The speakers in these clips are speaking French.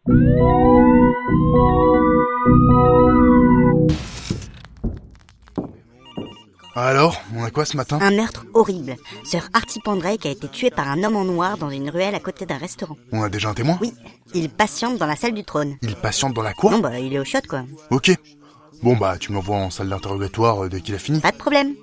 Alors, on a quoi ce matin? Un meurtre horrible. Sir Artie Pendrake a été tué par un homme en noir dans une ruelle à côté d'un restaurant. On a déjà un témoin? Oui, il patiente dans la salle du trône. Il patiente dans la quoi? Non, bah il est au shot quoi. Ok. Bon bah, tu m'envoies en salle d'interrogatoire dès qu'il a fini. Pas de problème.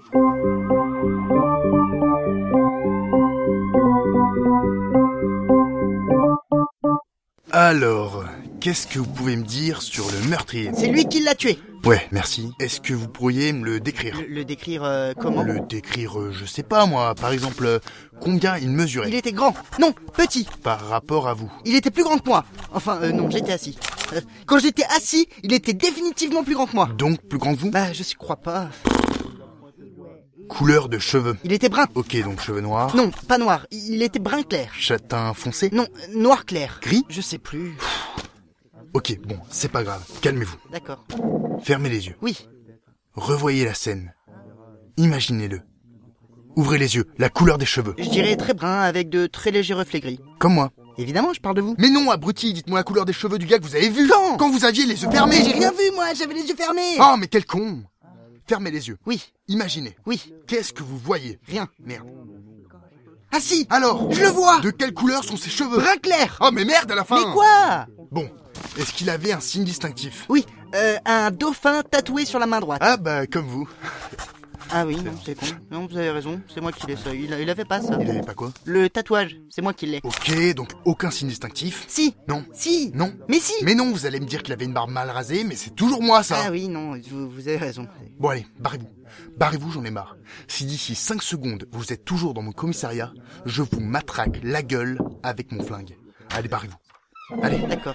Alors, qu'est-ce que vous pouvez me dire sur le meurtrier? C'est lui qui l'a tué. Ouais, merci. Est-ce que vous pourriez me le décrire? Le décrire comment? Le décrire, je sais pas moi, par exemple, combien il mesurait? Il était grand. Non, petit. Par rapport à vous? Il était plus grand que moi. Enfin, non, j'étais assis. Quand j'étais assis, il était définitivement plus grand que moi. Donc plus grand que vous? Bah, je crois pas. Couleur de cheveux? Il était brun. Ok, donc cheveux noirs. Non, pas noir. Il était brun clair. Châtain foncé? Non, noir clair. Gris? Je sais plus. Ok, bon, c'est pas grave. Calmez-vous. D'accord. Fermez les yeux. Oui. Revoyez la scène. Imaginez-le. Ouvrez les yeux, la couleur des cheveux. Je dirais très brun avec de très légers reflets gris. Comme moi. Évidemment, je parle de vous. Mais non, abruti, dites-moi la couleur des cheveux du gars que vous avez vu. Quand vous aviez les yeux fermés. J'ai rien vu, moi, j'avais les yeux fermés. Oh, mais quel con. Fermez les yeux. Oui, Imaginez. oui, Qu'est-ce que vous voyez? rien. Merde. Ah si, Alors, je le vois. de quelle couleur sont ses cheveux? Brun clair. Oh, mais merde à la fin. Mais quoi? Bon, est-ce qu'il avait un signe distinctif? Oui, un dauphin tatoué sur la main droite. Ah bah, comme vous. Ah oui, non, c'est con. Non, vous avez raison, c'est moi qui l'ai ça. Il avait pas ça. Il avait pas quoi? Le tatouage, c'est moi qui l'ai. Ok, donc aucun signe distinctif. Si, Non. si. Non. Mais si. Mais non, vous allez me dire qu'il avait une barbe mal rasée, mais c'est toujours moi ça. Ah oui, non, vous avez raison. Bon allez, barrez-vous. Barrez-vous, j'en ai marre. Si d'ici 5 secondes, vous êtes toujours dans mon commissariat, je vous matraque la gueule avec mon flingue. Allez, barrez-vous. Allez. D'accord.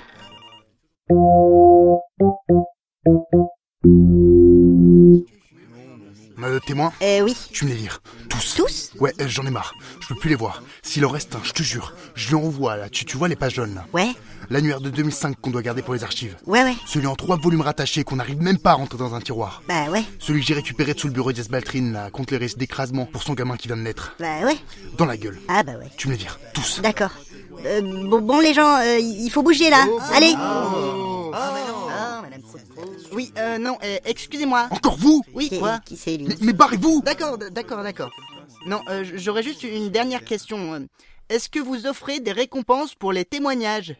Témoin, Oui. tu me les lire. Tous. Tous? Ouais, j'en ai marre. Je peux plus les voir. S'il en reste un, je te jure, je lui envoie là. Tu vois les pages jaunes là? Ouais. L'annuaire de 2005 qu'on doit garder pour les archives. Ouais. Celui en 3 volumes rattachés qu'on n'arrive même pas à rentrer dans un tiroir. Bah ouais. Celui que j'ai récupéré sous le bureau d'Esbaltrine là, contre les risques d'écrasement pour son gamin qui vient de naître. Bah ouais. Dans la gueule. Ah bah ouais. Tu me les vires. Tous. D'accord. Bon les gens, il faut bouger là. Allez. Oui, non, excusez-moi. Encore vous? Oui, quoi? Qui c'est lui? Mais barrez-vous! D'accord. Non, j'aurais juste une dernière question. Est-ce que vous offrez des récompenses pour les témoignages?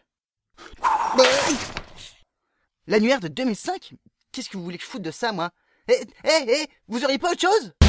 L'annuaire de 2005? Qu'est-ce que vous voulez que je foute de ça, moi? Vous auriez pas autre chose?